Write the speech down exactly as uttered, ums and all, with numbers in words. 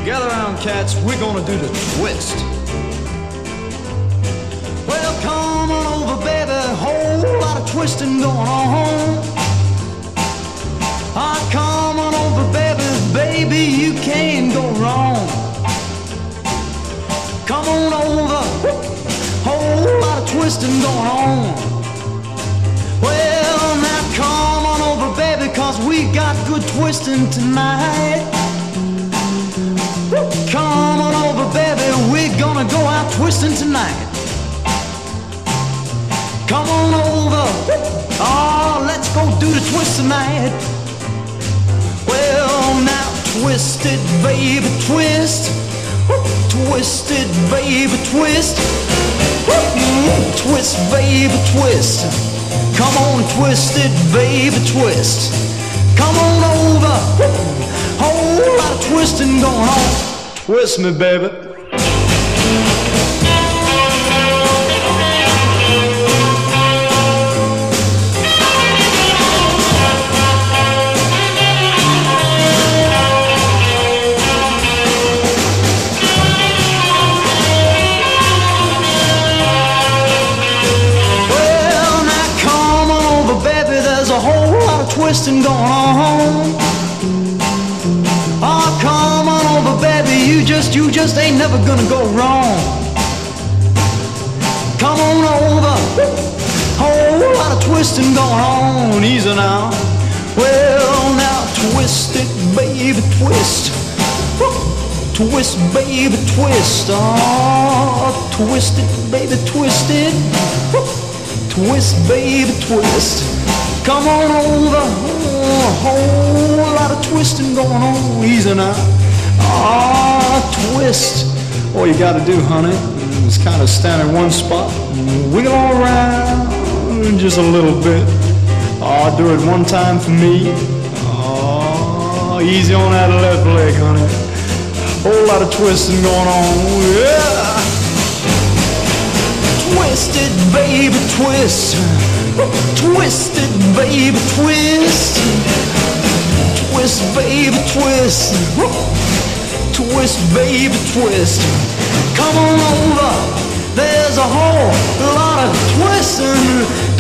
Gather round, cats, we're gonna do the twist. Well, come on over, baby, whole lot of twisting going on. Ah, come on over, baby, baby, you can't go wrong. Come on over, whole lot of twisting going on. Well, now come on over, baby, cause we got good twisting tonight. Come on over, baby, we're gonna go out twisting tonight. Come on over, oh, let's go do the twist tonight. Well, now twist it, baby, twist. Twist it, baby, twist. Twist, baby, twist. Come on, twist it, baby, twist. Come on over, whole lot of twisting going on. Twist me, baby. Well, now come on over, baby, there's a whole lot of twisting going on. Oh, come on over, baby, you just, you just ain't never gonna go wrong. Come on over, whole lot of twisting going on, easy now. Well, now twist it, baby, twist. Twist, baby, twist. Oh, twist it, baby, twist it. Twist, baby, twist. Come on over, oh, a whole lot of twisting going on, easy now. Ah, twist. All you gotta do, honey, is kind of stand in one spot, wiggle all around just a little bit. Ah, do it one time for me. Ah, easy on that left leg, honey. Whole lot of twisting going on, yeah. Twist it, baby, twist. Twist it, baby, twist. Twist, baby, twist. Twist, baby, twist. Come on over, there's a whole lot of twisting